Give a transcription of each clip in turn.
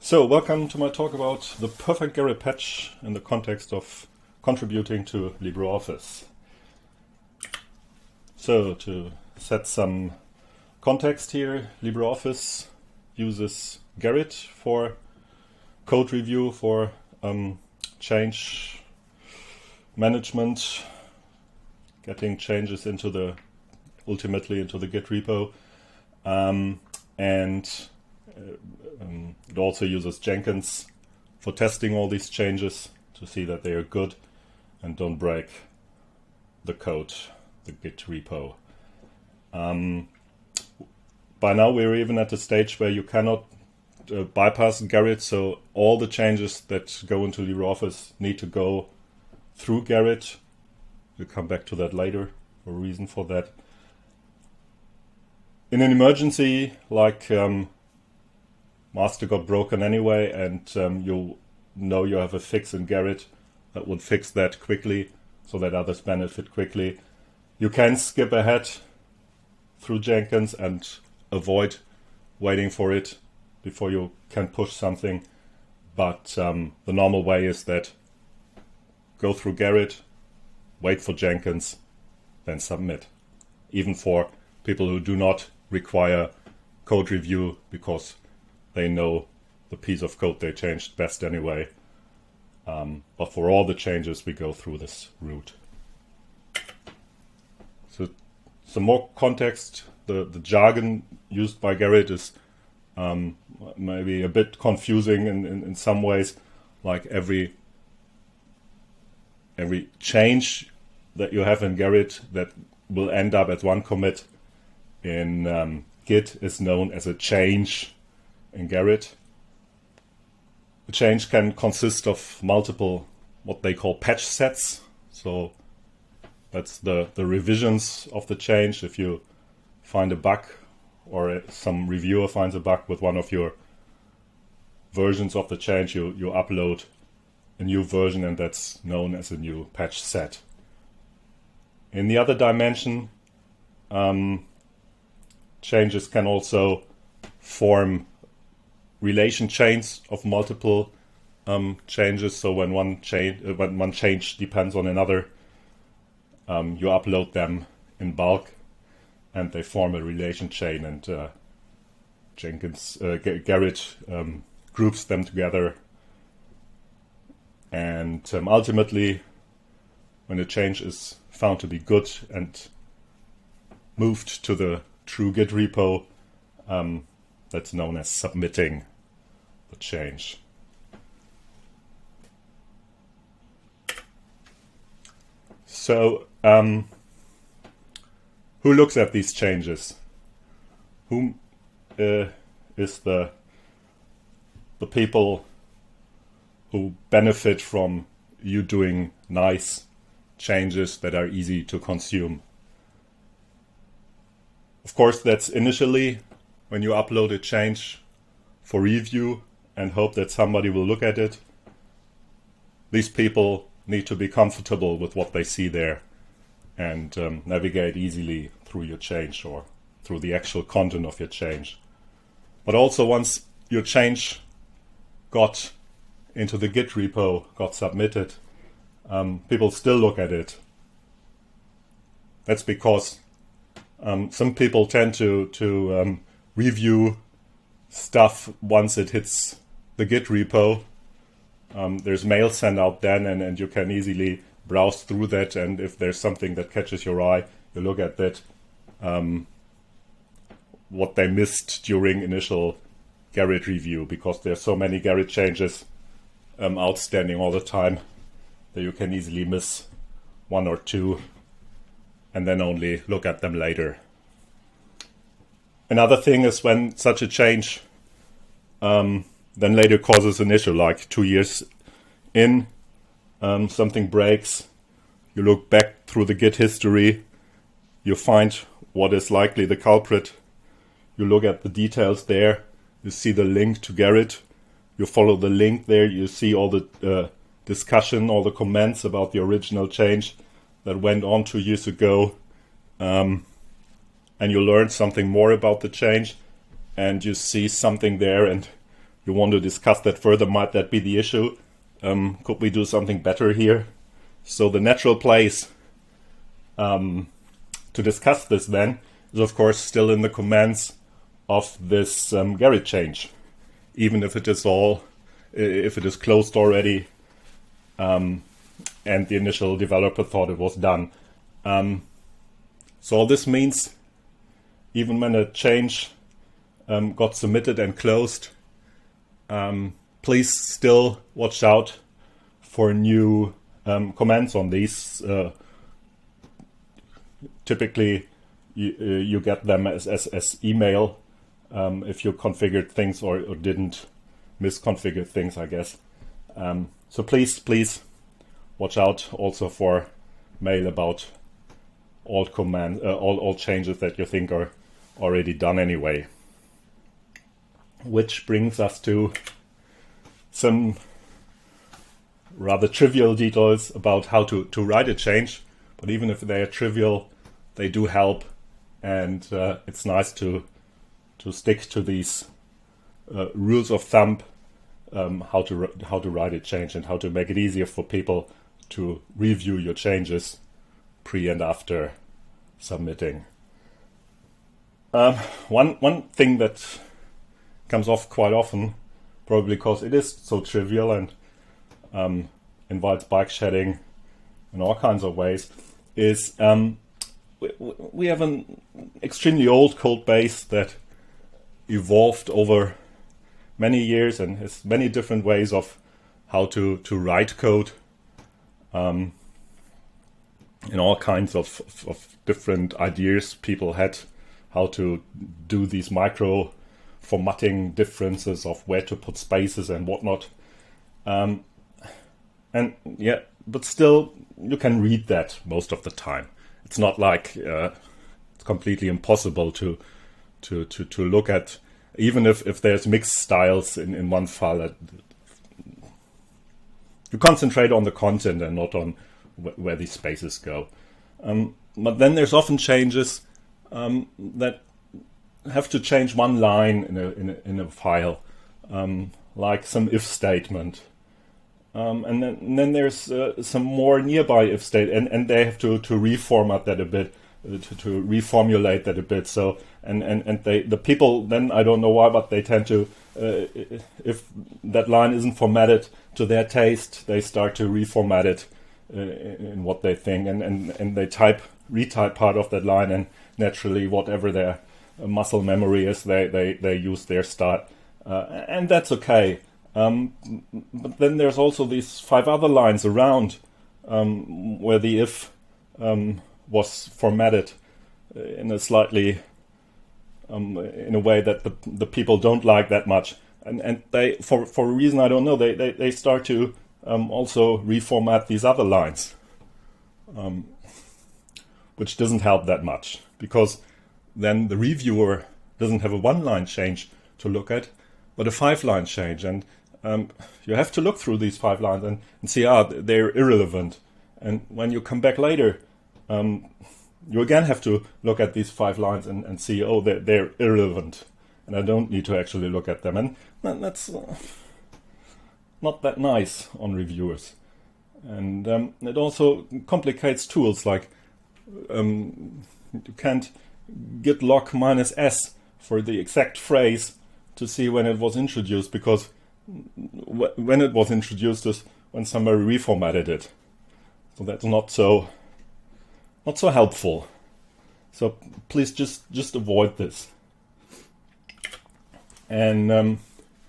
So, welcome to my talk about the perfect Gerrit patch in the context of contributing to LibreOffice. So, to set some context here, LibreOffice uses Gerrit for code review, for change management, getting changes ultimately into the Git repo, and it also uses Jenkins for testing all these changes to see that they are good and don't break the code, the Git repo. By now we're even at the stage where you cannot bypass Gerrit, so all the changes that go into LibreOffice need to go through Gerrit. We'll come back to that later, a reason for that. In an emergency, like master got broken anyway, and you know you have a fix in Gerrit that would fix that quickly so that others benefit quickly. You can skip ahead through Jenkins and avoid waiting for it before you can push something. But the normal way is that go through Gerrit, wait for Jenkins, then submit. Even for people who do not require code review because they know the piece of code they changed best anyway. But for all the changes, we go through this route. So some more context. The jargon used by Gerrit is maybe a bit confusing in some ways. Like every change that you have in Gerrit that will end up as one commit in Git is known as a change in Gerrit. The change can consist of multiple, what they call patch sets. So that's the revisions of the change. If you find a bug or some reviewer finds a bug with one of your versions of the change, you upload a new version, and that's known as a new patch set. In the other dimension, changes can also form relation chains of multiple changes. So when one change depends on another, you upload them in bulk, and they form a relation chain. And Gerrit groups them together. And ultimately, when a change is found to be good and moved to the true Git repo, that's known as submitting the change. So, who looks at these changes? Whom is the people who benefit from you doing nice changes that are easy to consume? Of course, that's initially when you upload a change for review and hope that somebody will look at it. These people need to be comfortable with what they see there and navigate easily through your change or through the actual content of your change. But also once your change got into the Git repo, got submitted, people still look at it. That's because some people tend to review stuff once it hits the Git repo. There's mail sent out then, and you can easily browse through that, and if there's something that catches your eye, you look at that, what they missed during initial Gerrit review, because there's so many Gerrit changes outstanding all the time that you can easily miss one or two and then only look at them later. Another thing is when such a change then later causes an issue, like 2 years in, something breaks, you look back through the Git history, you find what is likely the culprit, you look at the details there, you see the link to Gerrit, you follow the link there, you see all the discussion, all the comments about the original change that went on 2 years ago, and you learn something more about the change, and you see something there, and you want to discuss that further. Might that be the issue? Could we do something better here? So the natural place to discuss this then is of course still in the commands of this Gerrit change, even if it is closed already, and the initial developer thought it was done. So all this means, even when a change got submitted and closed, please still watch out for new commands on these. Typically, you get them as email if you configured things or didn't misconfigure things, I guess. So please watch out also for mail about all commands, all changes that you think are already done anyway. Which brings us to some rather trivial details about how to write a change. But even if they are trivial, they do help, and it's nice to stick to these rules of thumb, how to write a change and how to make it easier for people to review your changes pre and after submitting. One thing that comes off quite often, probably because it is so trivial and invites bike shedding in all kinds of ways, is we have an extremely old code base that evolved over many years and has many different ways of how to write code, and all kinds of different ideas people had how to do these micro formatting differences of where to put spaces and whatnot. And yeah, but still you can read that most of the time. It's not like it's completely impossible to look at, even if there's mixed styles in one file. You concentrate on the content and not on where these spaces go. But then there's often changes that have to change one line in a file, like some if statement. And then there's some more nearby if state, and they have to reformat that a bit, to reformulate that a bit. So and the people then, I don't know why, but they tend to, if that line isn't formatted to their taste, they start to reformat it in what they think, and they retype part of that line, and naturally whatever their muscle memory is, they use their style, and that's okay. But then there's also these 5 other lines around where the if was formatted in a slightly in a way that the people don't like that much, and they, for a reason I don't know, they start to also reformat these other lines, which doesn't help that much, because then the reviewer doesn't have a 1-line change to look at, but a 5-line change, and you have to look through these 5 lines and see, they're irrelevant. And when you come back later, you again have to look at these 5 lines and see, they're irrelevant, and I don't need to actually look at them. And that's not that nice on reviewers. And it also complicates tools, like you can't git log -s for the exact phrase to see when it was introduced, because when it was introduced is when somebody reformatted it. So that's not so helpful. So please just avoid this. And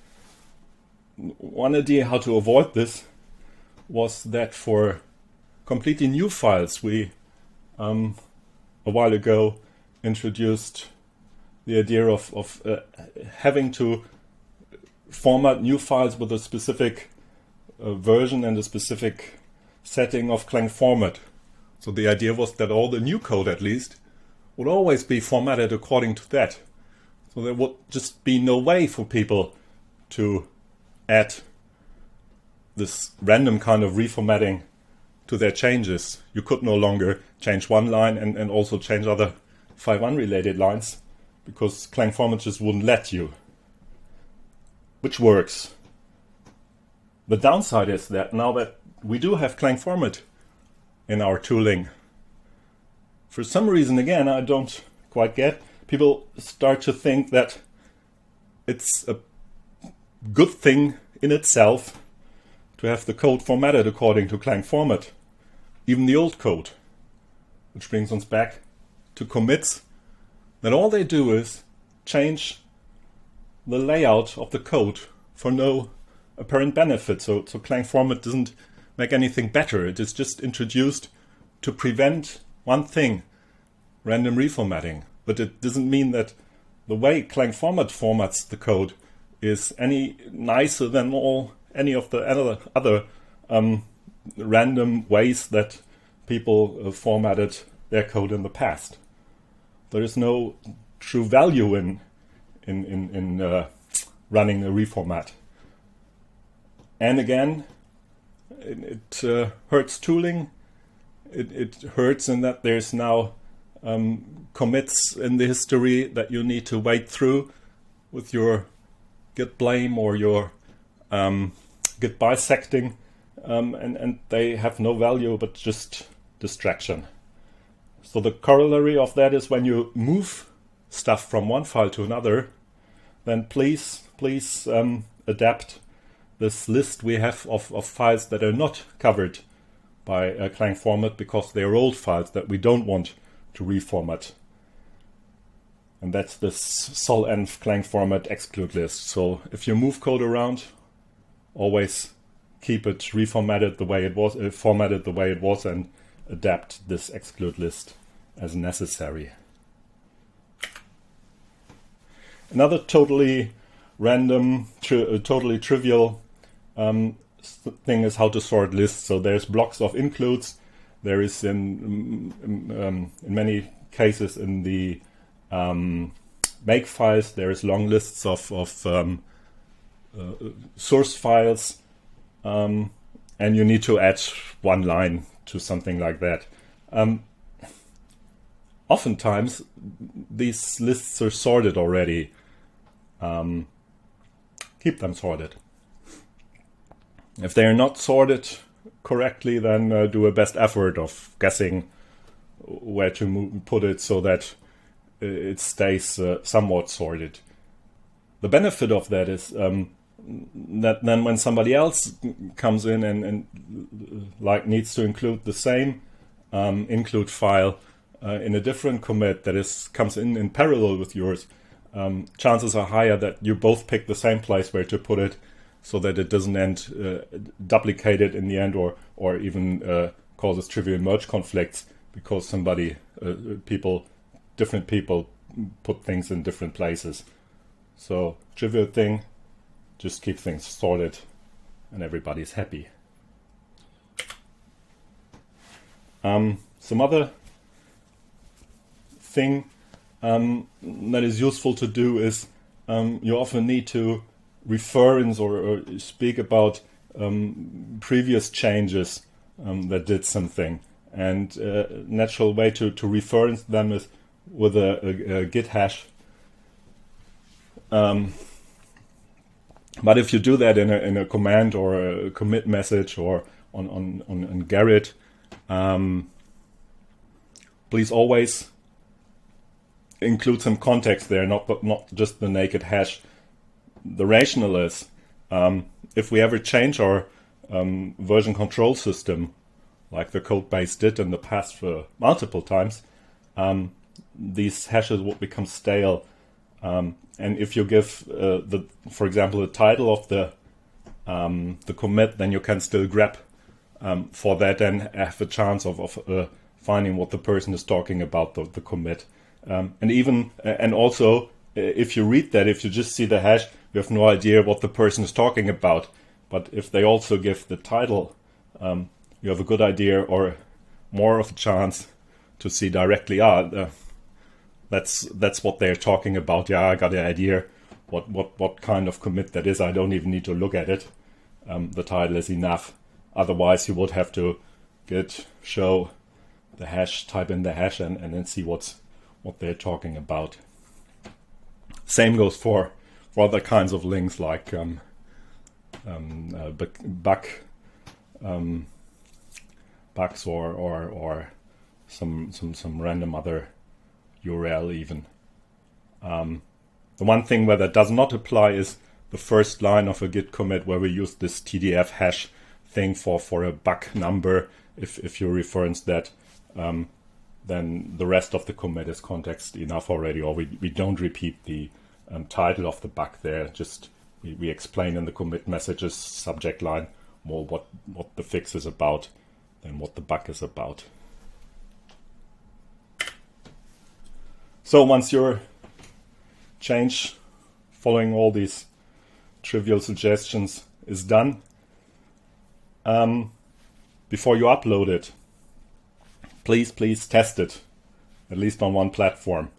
one idea how to avoid this was that for completely new files, we a while ago introduced the idea of having to format new files with a specific version and a specific setting of Clang format. So the idea was that all the new code, at least, would always be formatted according to that. So there would just be no way for people to add this random kind of reformatting to their changes. You could no longer change one line and also change other 5 unrelated lines, because Clang format just wouldn't let you. which works. The downside is that now that we do have Clang format in our tooling, for some reason, again, I don't quite get, people start to think that it's a good thing in itself to have the code formatted according to Clang format, even the old code. Which brings us back to commits, that all they do is change the layout of the code for no apparent benefit. So Clang format doesn't make anything better. It is just introduced to prevent one thing, random reformatting. But it doesn't mean that the way Clang format formats the code is any nicer than any of the other random ways that people formatted their code in the past. There is no true value in running a reformat. And again, it hurts tooling. It hurts in that there's now commits in the history that you need to wade through with your git blame or your git bisecting, and they have no value but just distraction. So the corollary of that is when you move stuff from one file to another, then please adapt this list we have of files that are not covered by Clang format because they are old files that we don't want to reformat. And that's this solenv Clang format exclude list. So if you move code around, always keep it reformatted the way it was, formatted the way it was, and adapt this exclude list as necessary. Another totally random, totally trivial thing is how to sort lists. So there's blocks of includes. There is in many cases in the make files, there is long lists of source files, and you need to add one line to something like that. Oftentimes, these lists are sorted already. Keep them sorted. If they are not sorted correctly, then do a best effort of guessing where to put it so that it stays somewhat sorted. The benefit of that is that then when somebody else comes in and like needs to include the same include file in a different commit that comes in parallel with yours, chances are higher that you both pick the same place where to put it, so that it doesn't end duplicated in the end, or even causes trivial merge conflicts because different people put things in different places. So trivial thing, just keep things sorted and everybody's happy. Some other thing that is useful to do is you often need to reference or speak about previous changes that did something. And a natural way to reference them is with a git hash. But if you do that in a command or a commit message or on Gerrit, please always include some context there, not just the naked hash. The rationale is, if we ever change our version control system, like the code base did in the past for multiple times, these hashes will become stale. And if you give, for example, the title of the commit, then you can still grab for that and have a chance of finding what the person is talking about, the commit. And also, if you read that, if you just see the hash, you have no idea what the person is talking about. But if they also give the title, you have a good idea or more of a chance to see directly, that's what they're talking about. Yeah, I got an idea what kind of commit that is. I don't even need to look at it. The title is enough. Otherwise, you would have to show the hash, type in the hash, and then see what they're talking about. Same goes for or other kinds of links like bugs or some random other URL even. The one thing where that does not apply is the first line of a Git commit, where we use this TDF hash thing for a bug number. If you reference that, then the rest of the commit is context enough already, or we don't repeat the title of the bug there. Just we explain in the commit messages subject line more what the fix is about than what the bug is about. So once your change following all these trivial suggestions is done, before you upload it, please test it, at least on one platform.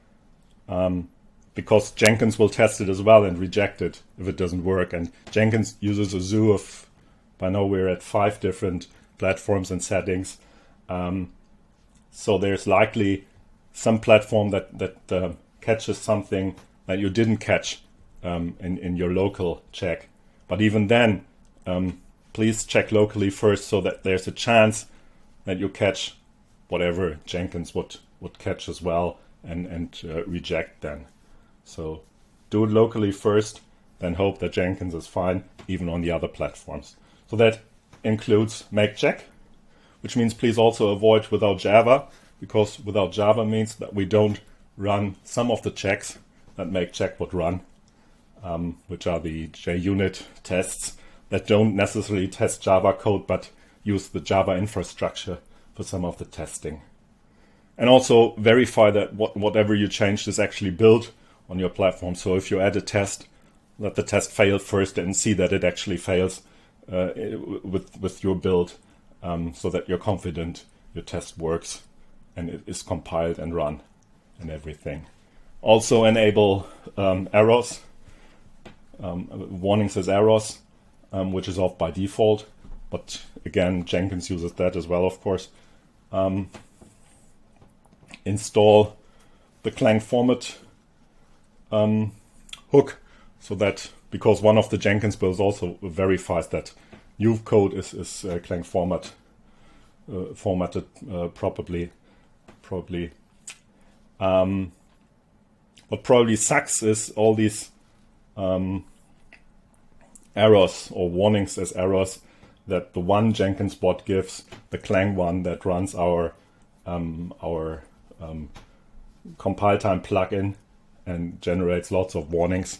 Because Jenkins will test it as well and reject it if it doesn't work. And Jenkins uses a zoo of, by now we're at 5 different platforms and settings. So there's likely some platform that catches something that you didn't catch in your local check. But even then, please check locally first, so that there's a chance that you catch whatever Jenkins would catch as well and reject then. So do it locally first, then hope that Jenkins is fine even on the other platforms. So that includes make check, which means please also avoid without Java, because without Java means that we don't run some of the checks that make check would run, which are the JUnit tests that don't necessarily test Java code but use the Java infrastructure for some of the testing. And also verify that whatever you changed is actually built on your platform. So if you add a test, let the test fail first and see that it actually fails with your build, so that you're confident your test works and it is compiled and run and everything. Also enable errors, warnings as errors, which is off by default. But again, Jenkins uses that as well, of course. Install the Clang format hook, so that, because one of the Jenkins builds also verifies that new code is Clang formatted properly. What probably sucks is all these errors or warnings as errors that the one Jenkins bot gives, the Clang one that runs our compile time plugin and generates lots of warnings.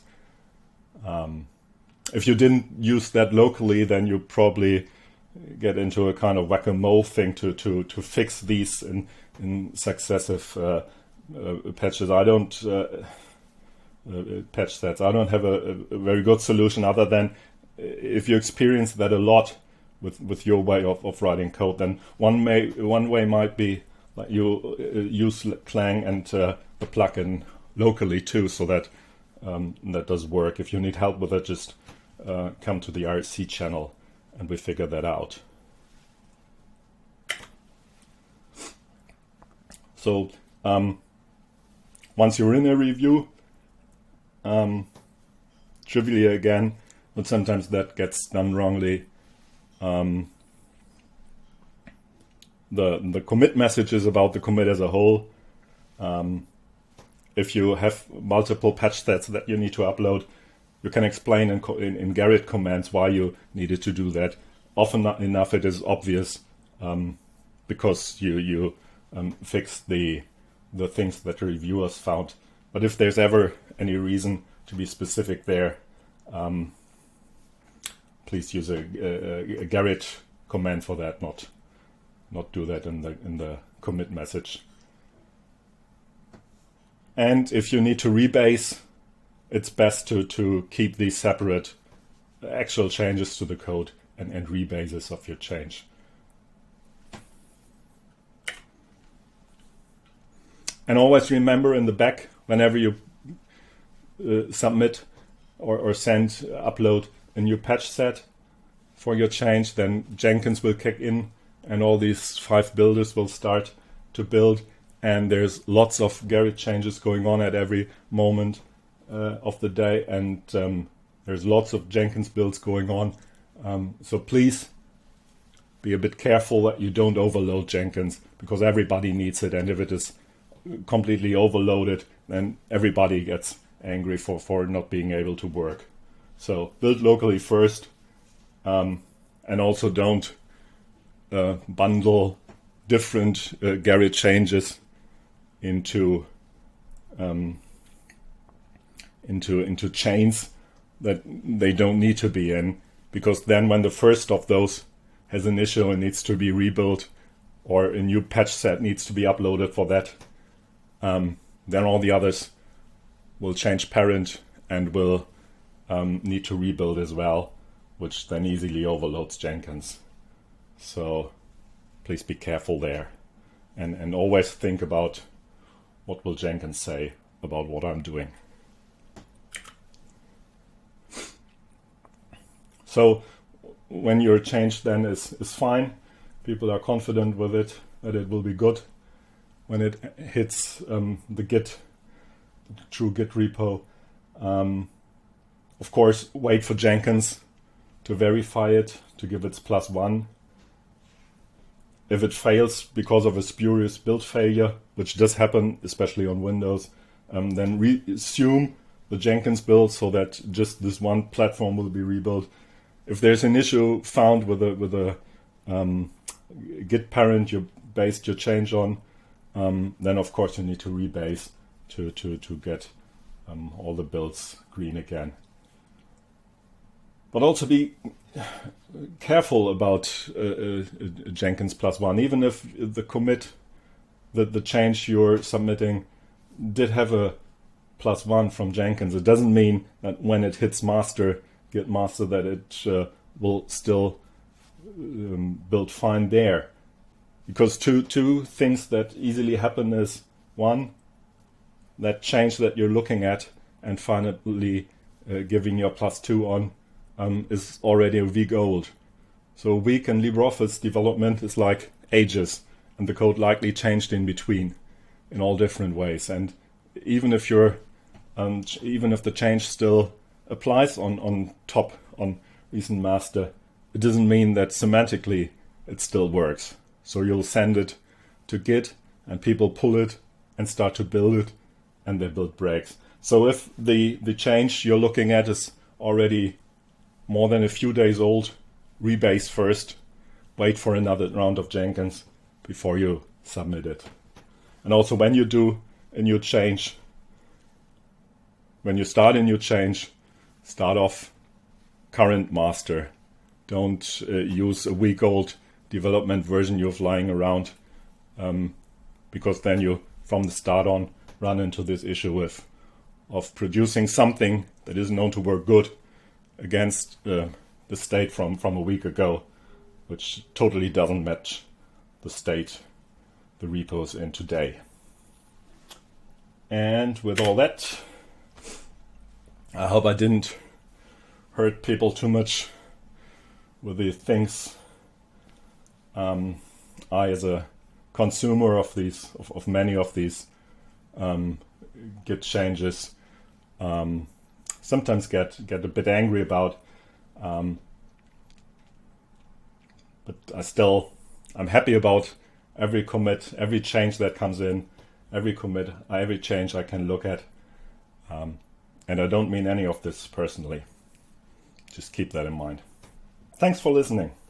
If you didn't use that locally, then you probably get into a kind of whack-a-mole thing to fix these in successive patches. I don't patch sets. I don't have a very good solution, other than if you experience that a lot with your way of writing code, then one way might be like you use Clang and the plugin locally too, so that that does work. If you need help with it, just come to the IRC channel and we figure that out. So once you're in a review, trivially again, but sometimes that gets done wrongly, the commit message is about the commit as a whole. If you have multiple patch sets that you need to upload, you can explain in Gerrit commands why you needed to do that. Often enough it is obvious, because you fix the things that the reviewers found. But if there's ever any reason to be specific there, please use a Gerrit command for that, not do that in the commit message. And if you need to rebase, it's best to keep these separate actual changes to the code and rebases of your change. And always remember in the back, whenever you submit or send, upload a new patch set for your change, then Jenkins will kick in and all these 5 builders will start to build. And there's lots of Gerrit changes going on at every moment. of the day, and there's lots of Jenkins builds going on. So please be a bit careful that you don't overload Jenkins, because everybody needs it, and if it is completely overloaded, then everybody gets angry for not being able to work. So build locally first, and also don't bundle different Gerrit changes into chains that they don't need to be in, because then when the first of those has an issue and needs to be rebuilt, or a new patch set needs to be uploaded for that, then all the others will change parent and will need to rebuild as well, which then easily overloads Jenkins. So please be careful there, and always think about what will Jenkins say about what I'm doing. So when your change then is fine, people are confident with it, that it will be good. When it hits the true Git repo, of course, wait for Jenkins to verify it, to give its +1. If it fails because of a spurious build failure, which does happen, especially on Windows, then resume the Jenkins build so that just this one platform will be rebuilt. If there's an issue found with a Git parent you based your change on, then of course you need to rebase to get all the builds green again. But also be careful about Jenkins +1, even if the commit, the change you're submitting did have a +1 from Jenkins. It doesn't mean that when it hits Git master, that it will still build fine there. Because two things that easily happen is, one, that change that you're looking at and finally giving your +2 on is already a week old. So a week in LibreOffice development is like ages, and the code likely changed in between in all different ways. And even if the change still applies on top on recent master, it doesn't mean that semantically it still works. So you'll send it to Git and people pull it and start to build it, and their build breaks. So if the change you're looking at is already more than a few days old, rebase first, wait for another round of Jenkins before you submit it. And also when you do a new change, when you start a new change, start off current master. Don't use a week old development version you're flying around, because then you, from the start on, run into this issue of producing something that is known to work good against the state from a week ago, which totally doesn't match the state the repo is in today. And with all that, I hope I didn't hurt people too much with the things I, as a consumer of many of these Git changes, sometimes get a bit angry about, but I'm happy about every commit, every change that comes in, every commit, every change I can look at, and I don't mean any of this personally. Just keep that in mind. Thanks for listening.